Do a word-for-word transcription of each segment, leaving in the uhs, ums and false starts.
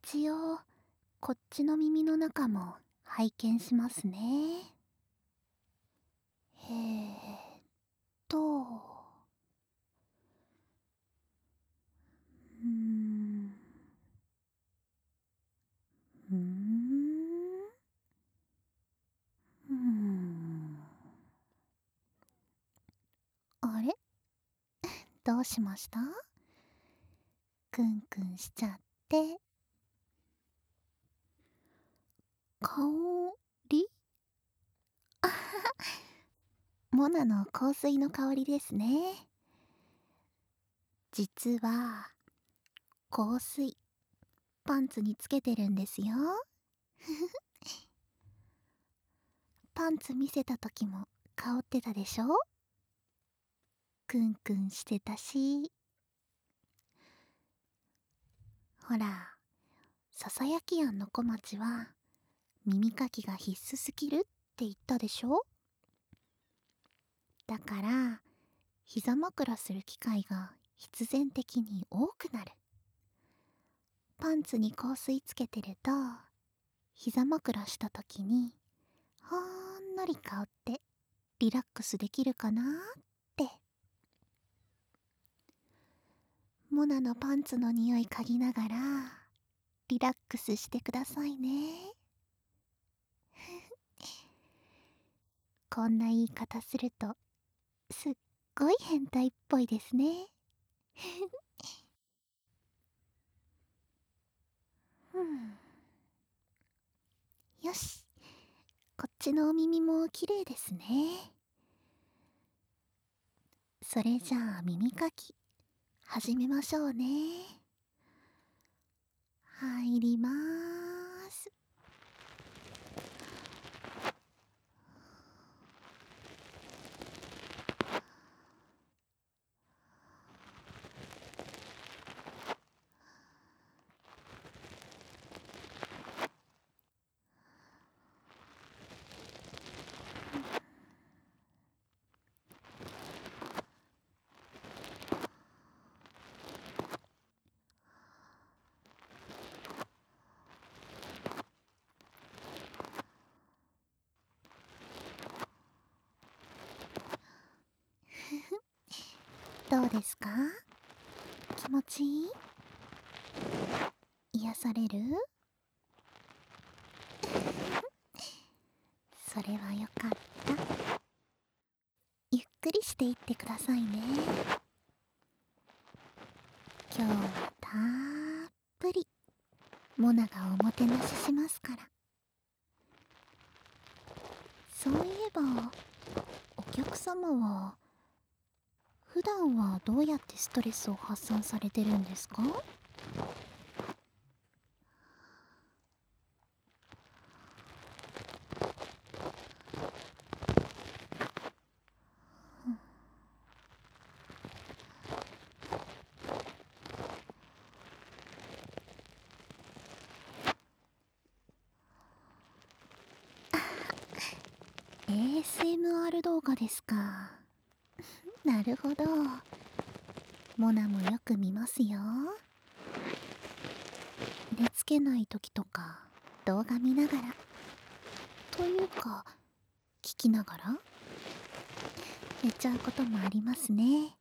一応こっちの耳の中も拝見しますね。えーっと、うーん、うーん、うーん。あれ、どうしました？クンクンしちゃって。香りモナの香水の香りですね。実は香水パンツにつけてるんですよ。パンツ見せた時も香ってたでしょ？クンクンしてたし。ほら、ささやき庵の小町は耳かきが必須すぎるって言ったでしょ？だから膝枕する機会が必然的に多くなる。パンツに香水つけてると膝枕した時にほんのり香ってリラックスできるかなって。モナのパンツの匂い嗅ぎながらリラックスしてくださいね。こんな言い方するとすっごい変態っぽいですね。うん、よし、こっちのお耳も綺麗ですね。それじゃあ耳かき始めましょうね。入りまーす。どうですか？気持ちいい？癒される？それはよかった。ゆっくりしていってくださいね。今日はたっぷりモナがおもてなししますから。そういえばお客様は普段はどうやってストレスを発散されてるんですか？エーエスエムアール 動画ですか。なるほど。モナもよく見ますよ。寝つけない時とか動画見ながら、というか聞きながら寝ちゃうこともありますね。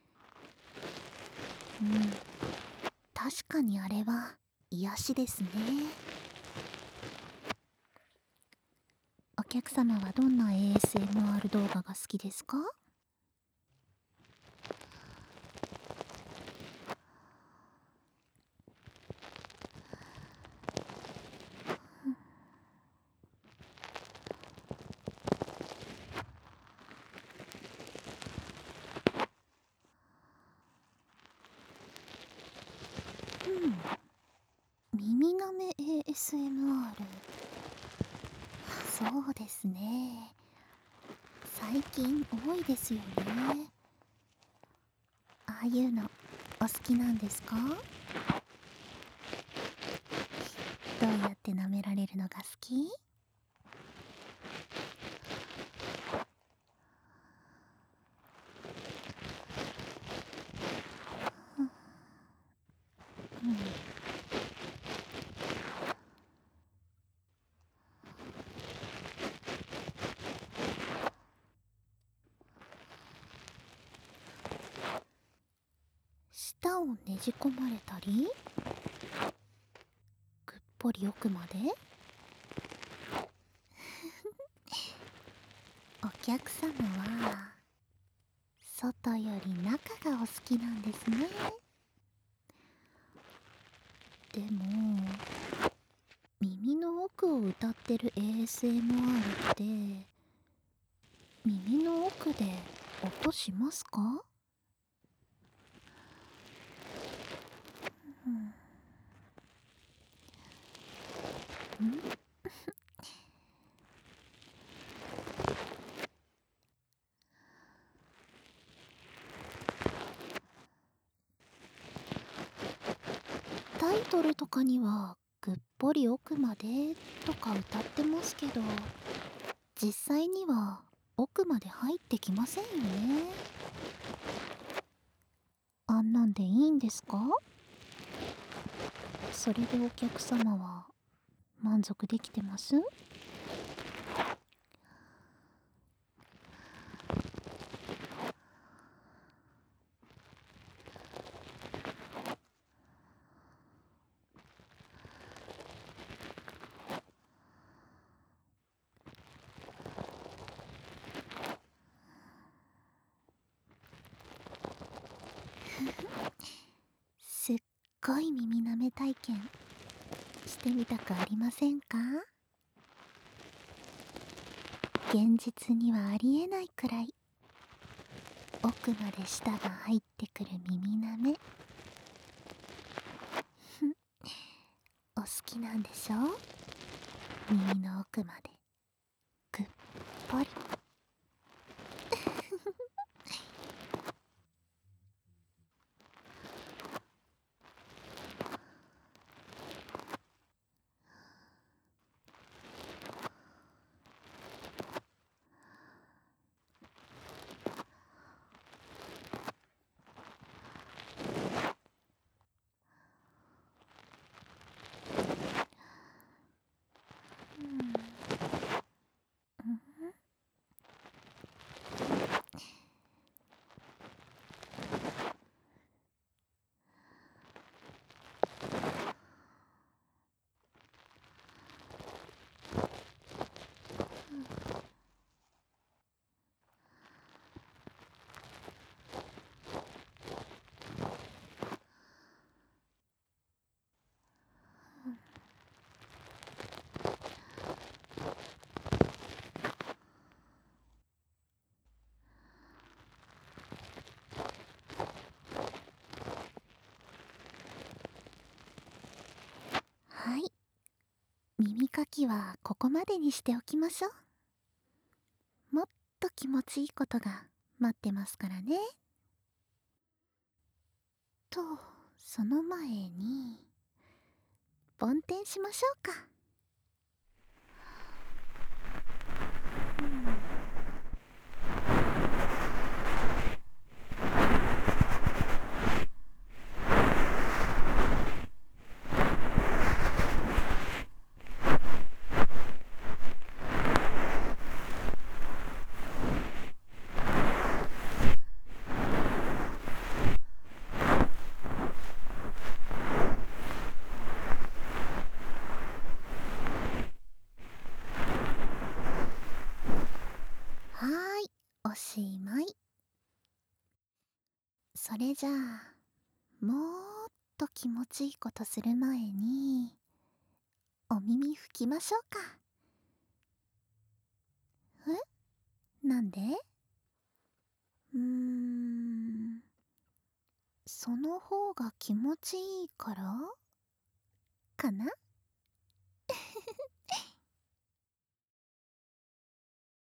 うん、確かにあれは癒しですね。お客様はどんな エーエスエムアール 動画が好きですか？うん、耳なめ エーエスエムアール。そうですね、最近多いですよね。ああいうのお好きなんですか？どうやって舐められるのが好き？うん、 舌をねじ込まれたり、ぐっぽり奥まで。お客様は外より中がお好きなんですね。でも耳の奥を歌ってる エーエスエムアール って耳の奥で音しますか？うんんタイトルとかにはぐっぽり奥までとか歌ってますけど、実際には奥まで入ってきませんよね。あんなんでいいんですか？それでお客様は満足できてます？すっごい耳舐め体験してみたくありませんか？現実にはありえないくらい奥まで舌が入ってくる耳舐めお好きなんでしょ？耳の奥までぐっぽり。はい、耳かきはここまでにしておきましょう。もっと気持ちいいことが待ってますからね。と、その前に梵天しましょうか。はーい、おしまい。それじゃあもっと気持ちいいことする前にお耳拭きましょうか。え、なんで？うーんその方が気持ちいいからかな。